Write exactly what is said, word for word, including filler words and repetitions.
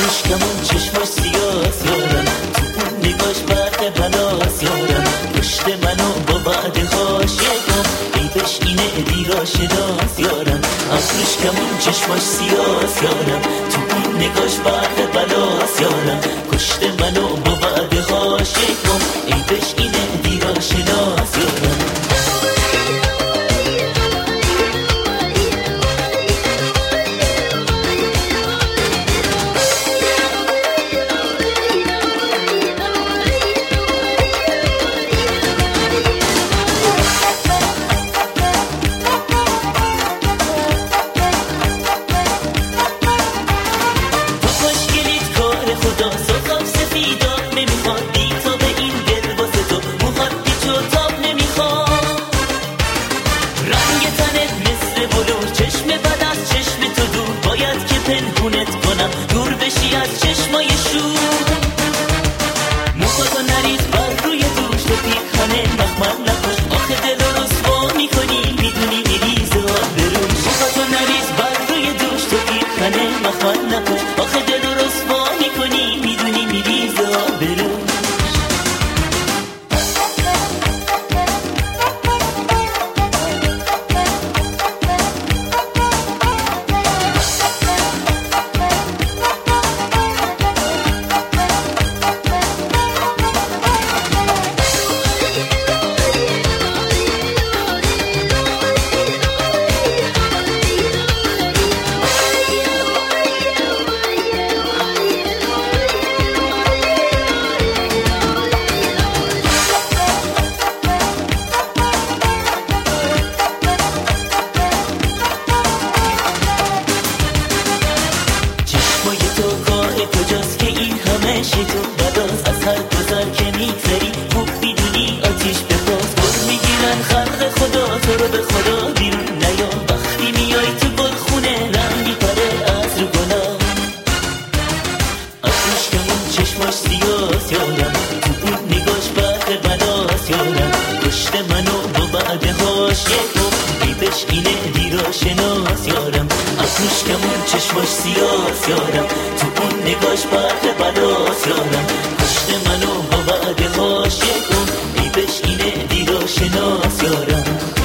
ابروشکمون چشماش سیاس یارم، تو اون نگاش برق بلاس یارم، پشت منو با وعدهاش یکم عیبش اینه دیرا شناس یارم. ابروشکمون چشماش سیاس یارم، تو اون نگاش برق بلاس یارم، پشت منو با وعدهاش یکم عیبش اینه دیرا شناس یارم. دور بشی از چشمای شور، موهاتو نریز بر روی دوش، تو پیرهن مخمل نپوش، آخه دل رو رسوا میکنی میدونی میریز آبروش. موهاتو نریز بر روی دوش، تو پیرهن مخمل نپوش، آخه دل رو رسوا میکنی میدونی میریز آبروش. کجاست که این همه شیطون بداز، از هر گذر که میگذری خوب میدونی آتیش بپاس. گل میگیرن خلق خدا تو رو به خدا بیرون نیا، وقتی میای تو گلخونه رنگ میپره از رو گلا. ابروشکمون چشماش سیاس یارم، تو اون نگاش برق بلاس یارم، پشت منو با وعدهاش یکم عیبش اینه دیرا شناس یارم. ابروشکمون چشماش سیاس یارم، تو اون نگاش برق بلاس یارم، پشت منو با وعدهاش یکم عیبش اینه دیرا شناس یارم.